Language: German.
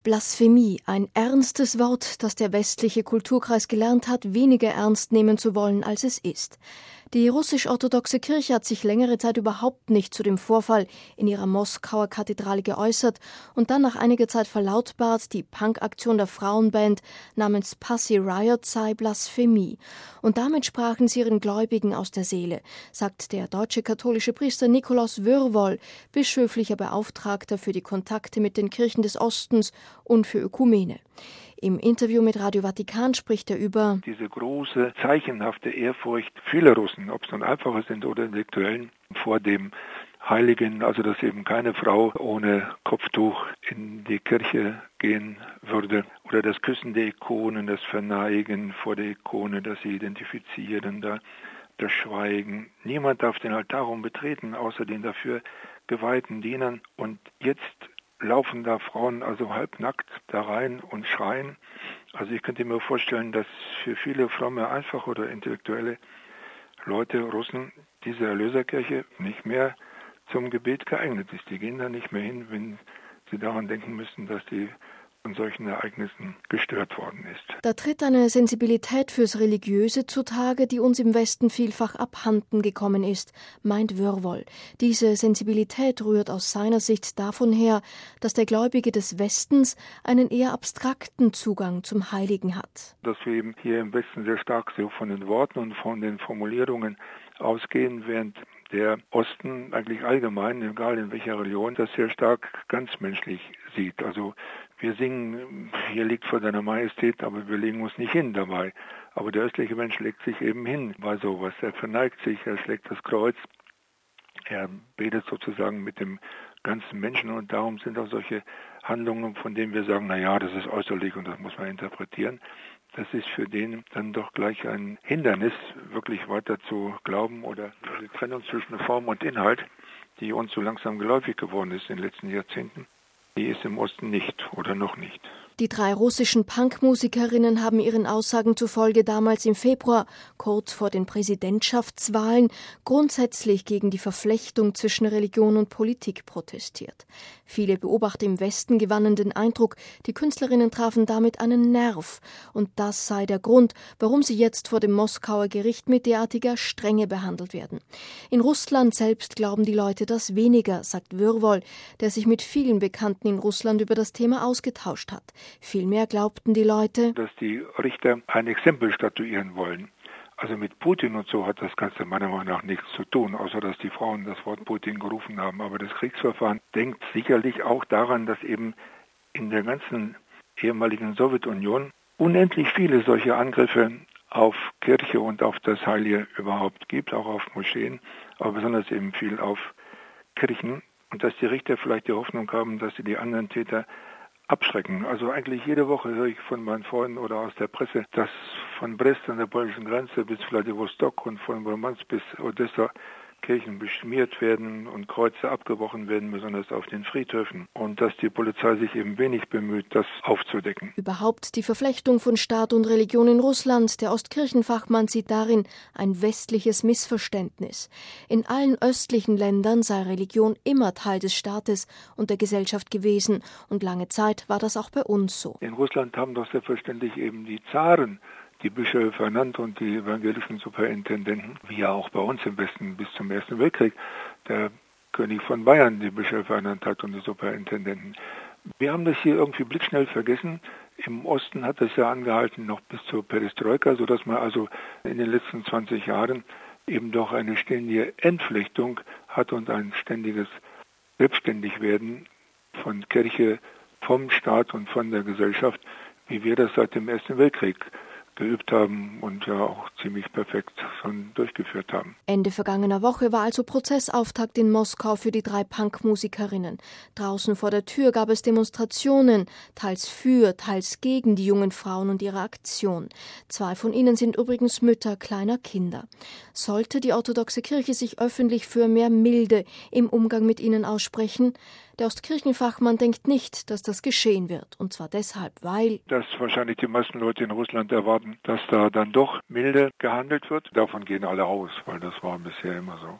Blasphemie, ein ernstes Wort, das der westliche Kulturkreis gelernt hat, weniger ernst nehmen zu wollen, als es ist. Die russisch-orthodoxe Kirche hat sich längere Zeit überhaupt nicht zu dem Vorfall in ihrer Moskauer Kathedrale geäußert und dann nach einiger Zeit verlautbart, die Punkaktion der Frauenband namens Pussy Riot sei Blasphemie. Und damit sprachen sie ihren Gläubigen aus der Seele, sagt der deutsche katholische Priester Nikolaus Würwol, bischöflicher Beauftragter für die Kontakte mit den Kirchen des Ostens und für Ökumene. Im Interview mit Radio Vatikan spricht er über diese große, zeichenhafte Ehrfurcht vieler Russen, ob es nun Einfache sind oder Intellektuellen, vor dem Heiligen, also dass eben keine Frau ohne Kopftuch in die Kirche gehen würde, oder das Küssen der Ikonen, das Verneigen vor der Ikone, das sie identifizieren, das Schweigen. Niemand darf den Altarraum betreten, außer den dafür geweihten Dienern. Und jetzt laufen da Frauen also halbnackt da rein und schreien. Also ich könnte mir vorstellen, dass für viele fromme, einfache oder intellektuelle Leute, Russen, diese Erlöserkirche nicht mehr zum Gebet geeignet ist. Die gehen da nicht mehr hin, wenn sie daran denken müssen, dass die von solchen Ereignissen gestört worden ist. Da tritt eine Sensibilität fürs Religiöse zutage, die uns im Westen vielfach abhanden gekommen ist, meint Würwol. Diese Sensibilität rührt aus seiner Sicht davon her, dass der Gläubige des Westens einen eher abstrakten Zugang zum Heiligen hat. Dass wir eben hier im Westen sehr stark so von den Worten und von den Formulierungen ausgehen, während der Osten eigentlich allgemein, egal in welcher Religion, das sehr stark ganzmenschlich sieht. Also wir singen, hier liegt vor deiner Majestät, aber wir legen uns nicht hin dabei. Aber der östliche Mensch legt sich eben hin bei sowas. Er verneigt sich, er schlägt das Kreuz, er betet sozusagen mit dem ganzen Menschen und darum sind auch solche Handlungen, von denen wir sagen, das ist äußerlich und das muss man interpretieren. Das ist für den dann doch gleich ein Hindernis, wirklich weiter zu glauben oder die Trennung zwischen Form und Inhalt, die uns so langsam geläufig geworden ist in den letzten Jahrzehnten. Die ist im Osten nicht oder noch nicht. Die 3 russischen Punkmusikerinnen haben ihren Aussagen zufolge damals im Februar, kurz vor den Präsidentschaftswahlen, grundsätzlich gegen die Verflechtung zwischen Religion und Politik protestiert. Viele Beobachter im Westen gewannen den Eindruck, die Künstlerinnen trafen damit einen Nerv. Und das sei der Grund, warum sie jetzt vor dem Moskauer Gericht mit derartiger Strenge behandelt werden. In Russland selbst glauben die Leute das weniger, sagt Würwol, der sich mit vielen Bekannten in Russland über das Thema ausgetauscht hat. Vielmehr glaubten die Leute, dass die Richter ein Exempel statuieren wollen. Also mit Putin und so hat das Ganze meiner Meinung nach nichts zu tun, außer dass die Frauen das Wort Putin gerufen haben. Aber das Kriegsverfahren denkt sicherlich auch daran, dass eben in der ganzen ehemaligen Sowjetunion unendlich viele solche Angriffe auf Kirche und auf das Heilige überhaupt gibt, auch auf Moscheen, aber besonders eben viel auf Kirchen. Und dass die Richter vielleicht die Hoffnung haben, dass sie die anderen Täter abschrecken. Also eigentlich jede Woche höre ich von meinen Freunden oder aus der Presse, dass von Brest an der polnischen Grenze bis Wladiwostok und von Murmansk bis Odessa Kirchen beschmiert werden und Kreuze abgebrochen werden, besonders auf den Friedhöfen. Und dass die Polizei sich eben wenig bemüht, das aufzudecken. Überhaupt die Verflechtung von Staat und Religion in Russland, der Ostkirchenfachmann sieht darin ein westliches Missverständnis. In allen östlichen Ländern sei Religion immer Teil des Staates und der Gesellschaft gewesen. Und lange Zeit war das auch bei uns so. In Russland haben doch selbstverständlich eben die Zaren die Bischöfe ernannt und die evangelischen Superintendenten, wie ja auch bei uns im Westen bis zum Ersten Weltkrieg der König von Bayern die Bischöfe ernannt hat und die Superintendenten. Wir haben das hier irgendwie blitzschnell vergessen. Im Osten hat das ja angehalten noch bis zur Perestroika, sodass man also in den letzten 20 Jahren eben doch eine ständige Entflechtung hat und ein ständiges Selbstständigwerden von Kirche, vom Staat und von der Gesellschaft, wie wir das seit dem Ersten Weltkrieg geübt haben und ja auch ziemlich perfekt schon durchgeführt haben. Ende vergangener Woche war also Prozessauftakt in Moskau für die 3 Punkmusikerinnen. Draußen vor der Tür gab es Demonstrationen, teils für, teils gegen die jungen Frauen und ihre Aktion. 2 von ihnen sind übrigens Mütter kleiner Kinder. Sollte die orthodoxe Kirche sich öffentlich für mehr Milde im Umgang mit ihnen aussprechen? Der Ostkirchenfachmann denkt nicht, dass das geschehen wird. Und zwar deshalb, weil dass wahrscheinlich die meisten Leute in Russland erwarten, dass da dann doch milde gehandelt wird. Davon gehen alle aus, weil das war bisher immer so.